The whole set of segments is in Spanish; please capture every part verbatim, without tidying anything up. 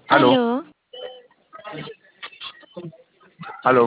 Aló, Aló, aló.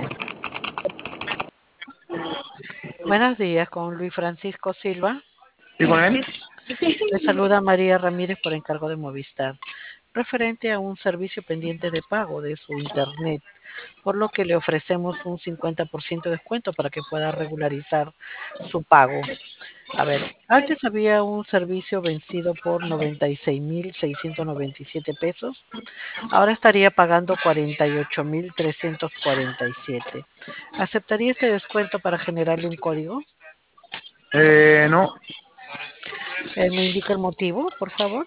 Buenos días, con Luis Francisco Silva. ¿Sí con él? Le saluda María Ramírez por encargo de Movistar, referente a un servicio pendiente de pago de su internet, por lo que le ofrecemos un cincuenta por ciento de descuento para que pueda regularizar su pago. A ver, antes había un servicio vencido por noventa y seis mil seiscientos noventa y siete pesos, ahora estaría pagando cuarenta y ocho mil trescientos cuarenta y siete. ¿Aceptaría este descuento para generarle un código? Eh, no, Eh, ¿Me indica el motivo, por favor?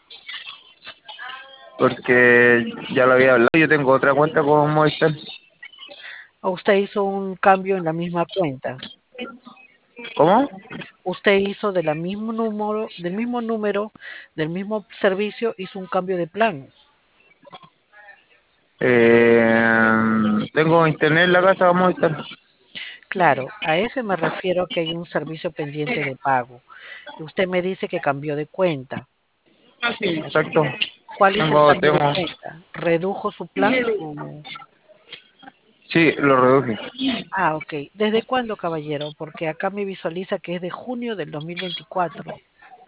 porque ya lo había hablado. Yo tengo otra cuenta con Movistar. ¿O usted hizo un cambio en la misma cuenta? ¿Cómo? ¿Usted hizo de la mismo número, del mismo número, del mismo servicio, hizo un cambio de plan? Eh, tengo internet en la casa con Movistar. Claro, a ese me refiero que hay un servicio pendiente de pago. Y usted me dice que cambió de cuenta. Exacto. ¿Cuál hizo el Tengo, cambio de tengo. cuenta? ¿Redujo su plan? o- Sí, lo reduje. Ah, ok. ¿Desde cuándo, caballero? Porque acá me visualiza que es de junio del dos mil veinticuatro.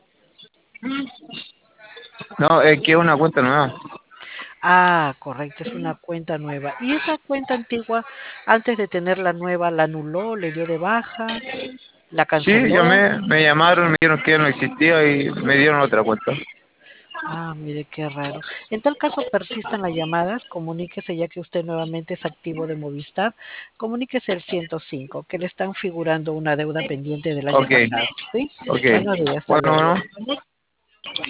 No, es que es una cuenta nueva. Ah, correcto, es una cuenta nueva. ¿Y esa cuenta antigua, antes de tener la nueva, la anuló, le dio de baja, la Sí, canceló? llamé, me llamaron, me dijeron que ya no existía y me dieron otra cuenta. Ah, mire qué raro. En tal caso, persistan las llamadas, comuníquese ya que usted nuevamente es activo de Movistar, comuníquese el ciento cinco, que le están figurando una deuda pendiente del año Ok, pasado, ¿sí? ok. Buenos días, hasta Bueno, luego. bueno.